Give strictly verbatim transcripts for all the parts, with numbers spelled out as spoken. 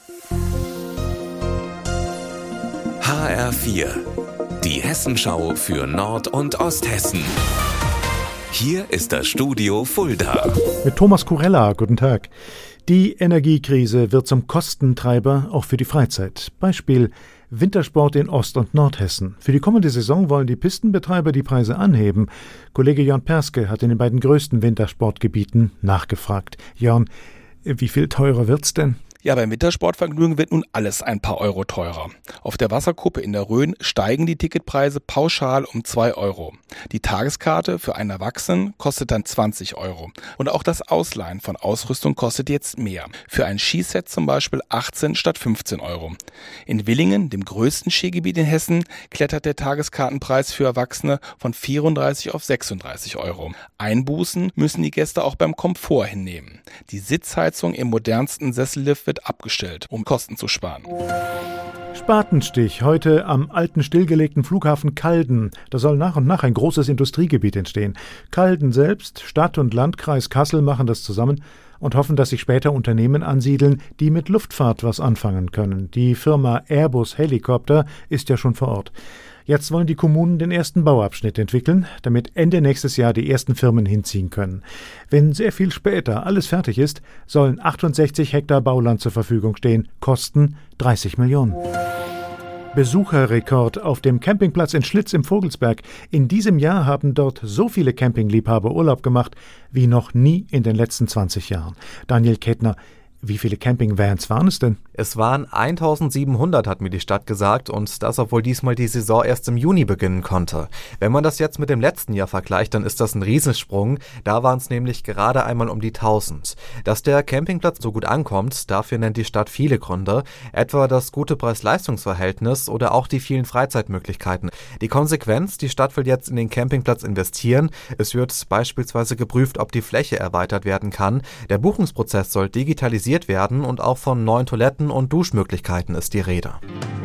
H R vier, die Hessenschau für Nord- und Osthessen. Hier ist das Studio Fulda. Mit Thomas Kurella, guten Tag. Die Energiekrise wird zum Kostentreiber auch für die Freizeit. Beispiel Wintersport in Ost- und Nordhessen. Für die kommende Saison wollen die Pistenbetreiber die Preise anheben. Kollege Jörn Perske hat in den beiden größten Wintersportgebieten nachgefragt. Jörn, wie viel teurer wird's denn? Ja, beim Wintersportvergnügen wird nun alles ein paar Euro teurer. Auf der Wasserkuppe in der Rhön steigen die Ticketpreise pauschal um zwei Euro. Die Tageskarte für einen Erwachsenen kostet dann zwanzig Euro. Und auch das Ausleihen von Ausrüstung kostet jetzt mehr. Für ein Skiset zum Beispiel achtzehn statt fünfzehn Euro. In Willingen, dem größten Skigebiet in Hessen, klettert der Tageskartenpreis für Erwachsene von vierunddreißig auf sechsunddreißig Euro. Einbußen müssen die Gäste auch beim Komfort hinnehmen. Die Sitzheizung im modernsten Sessellift wird abgestellt, um Kosten zu sparen. Spatenstich heute am alten stillgelegten Flughafen Calden. Da soll nach und nach ein großes Industriegebiet entstehen. Calden selbst, Stadt und Landkreis Kassel machen das zusammen und hoffen, dass sich später Unternehmen ansiedeln, die mit Luftfahrt was anfangen können. Die Firma Airbus Helikopter ist ja schon vor Ort. Jetzt wollen die Kommunen den ersten Bauabschnitt entwickeln, damit Ende nächstes Jahr die ersten Firmen hinziehen können. Wenn sehr viel später alles fertig ist, sollen achtundsechzig Hektar Bauland zur Verfügung stehen, Kosten dreißig Millionen. Besucherrekord auf dem Campingplatz in Schlitz im Vogelsberg. In diesem Jahr haben dort so viele Campingliebhaber Urlaub gemacht wie noch nie in den letzten zwanzig Jahren. Daniel Kettner, wie viele Campingvans waren es denn? Es waren eintausendsiebenhundert, hat mir die Stadt gesagt, und das, obwohl diesmal die Saison erst im Juni beginnen konnte. Wenn man das jetzt mit dem letzten Jahr vergleicht, dann ist das ein Riesensprung. Da waren es nämlich gerade einmal um die tausend. Dass der Campingplatz so gut ankommt, dafür nennt die Stadt viele Gründe, etwa das gute Preis-Leistungs-Verhältnis oder auch die vielen Freizeitmöglichkeiten. Die Konsequenz, die Stadt will jetzt in den Campingplatz investieren. Es wird beispielsweise geprüft, ob die Fläche erweitert werden kann. Der Buchungsprozess soll digitalisiert werden und auch von neuen Toiletten und Duschmöglichkeiten ist die Rede.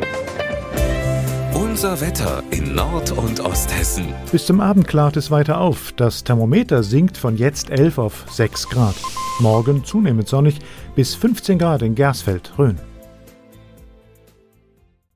Unser Wetter in Nord- und Osthessen. Bis zum Abend klart es weiter auf. Das Thermometer sinkt von jetzt elf auf sechs Grad. Morgen zunehmend sonnig bis fünfzehn Grad in Gersfeld, Rhön.